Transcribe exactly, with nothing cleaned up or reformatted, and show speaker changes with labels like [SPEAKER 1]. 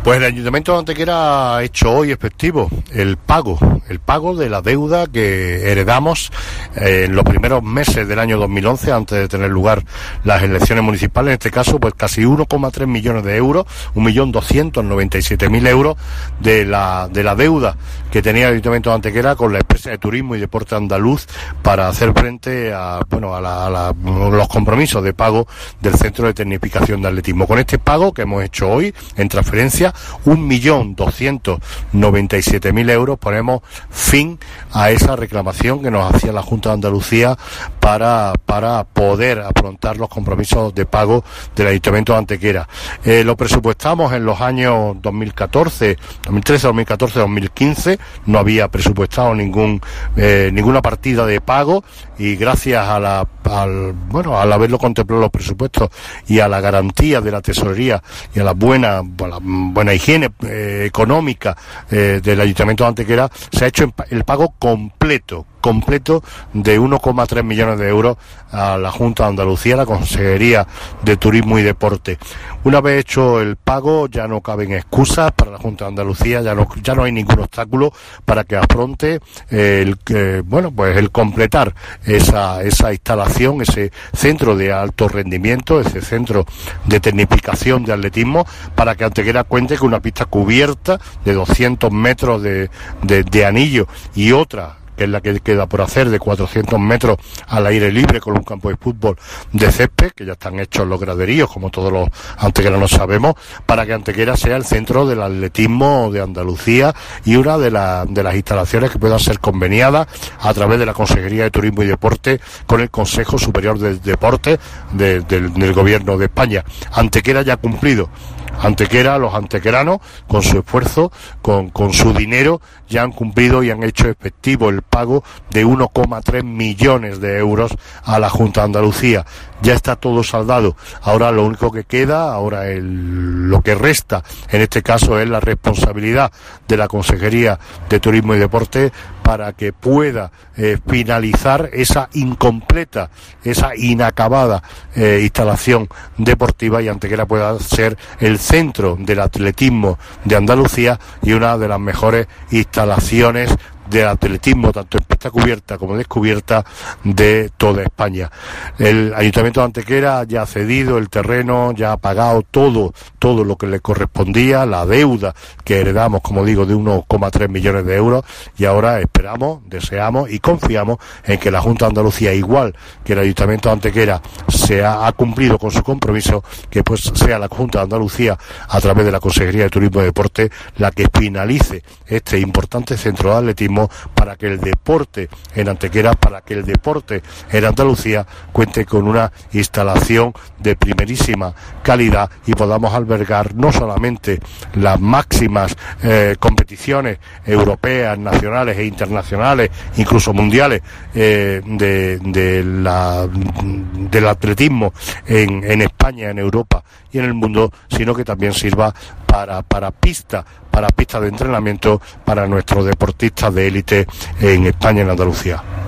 [SPEAKER 1] Pues el Ayuntamiento de Antequera ha hecho hoy efectivo el pago, el pago de la deuda que heredamos eh, en los primeros meses del año dos mil once, antes de tener lugar las elecciones municipales. En este caso, pues casi uno coma tres millones de euros, un millón doscientos noventa y siete mil euros de la de la deuda que tenía el Ayuntamiento de Antequera con la empresa de turismo y deporte andaluz para hacer frente a bueno a, la, a la, los compromisos de pago del Centro de Tecnificación de Atletismo. Con este pago que hemos hecho hoy en transferencia, un millón doscientos noventa y siete mil euros, ponemos fin a esa reclamación que nos hacía la Junta de Andalucía para, para poder afrontar los compromisos de pago del Ayuntamiento de Antequera. Eh, lo presupuestamos en los años dos mil catorce, dos mil trece, dos mil catorce, dos mil quince, no había presupuestado ningún eh, ninguna partida de pago, y gracias a la al bueno al haberlo contemplado los presupuestos y a la garantía de la tesorería y a la buena a la buena higiene eh, económica eh, del Ayuntamiento de Antequera, se ha hecho el pago completo completo de uno coma tres millones de euros a la Junta de Andalucía, a la Consejería de Turismo y Deporte. Una vez hecho el pago, ya no caben excusas para la Junta de Andalucía, ya no ya no hay ningún obstáculo para que afronte eh, el eh, bueno pues el completar esa esa instalación, ese centro de alto rendimiento, ese centro de tecnificación de atletismo, para que Antequera cuente con una pista cubierta de doscientos metros de, de, de anillo, y otra que es la que queda por hacer, de cuatrocientos metros al aire libre, con un campo de fútbol de césped, que ya están hechos los graderíos, como todos los antequeranos sabemos, para que Antequera sea el centro del atletismo de Andalucía y una de, la, de las instalaciones que puedan ser conveniadas a través de la Consejería de Turismo y Deporte con el Consejo Superior de Deportes de, de, del Gobierno de España. Antequera ya ha cumplido. Antequera, los antequeranos, con su esfuerzo, con, con su dinero, ya han cumplido y han hecho efectivo el pago de uno coma tres millones de euros a la Junta de Andalucía. Ya está todo saldado. Ahora lo único que queda, ahora el, lo que resta, en este caso, es la responsabilidad de la Consejería de Turismo y Deporte para que pueda eh, finalizar esa incompleta, esa inacabada eh, instalación deportiva, y Antequera pueda ser el centro del atletismo de Andalucía y una de las mejores instalaciones del atletismo, tanto en pista cubierta como descubierta, de toda España. El Ayuntamiento de Antequera ya ha cedido el terreno, ya ha pagado todo, todo lo que le correspondía, la deuda que heredamos, como digo, de uno coma tres millones de euros, y ahora esperamos, deseamos y confiamos en que la Junta de Andalucía, igual que el Ayuntamiento de Antequera, se ha, ha cumplido con su compromiso, que pues sea la Junta de Andalucía, a través de la Consejería de Turismo y Deporte, la que finalice este importante centro de atletismo, para que el deporte en Antequera, para que el deporte en Andalucía cuente con una instalación de primerísima calidad y podamos albergar no solamente las máximas eh, competiciones europeas, nacionales e internacionales, incluso mundiales, eh, de, de la, del atletismo en, en España, en Europa y en el mundo, sino que también sirva para, para pista, para pistas de entrenamiento para nuestros deportistas de élite en España y en Andalucía.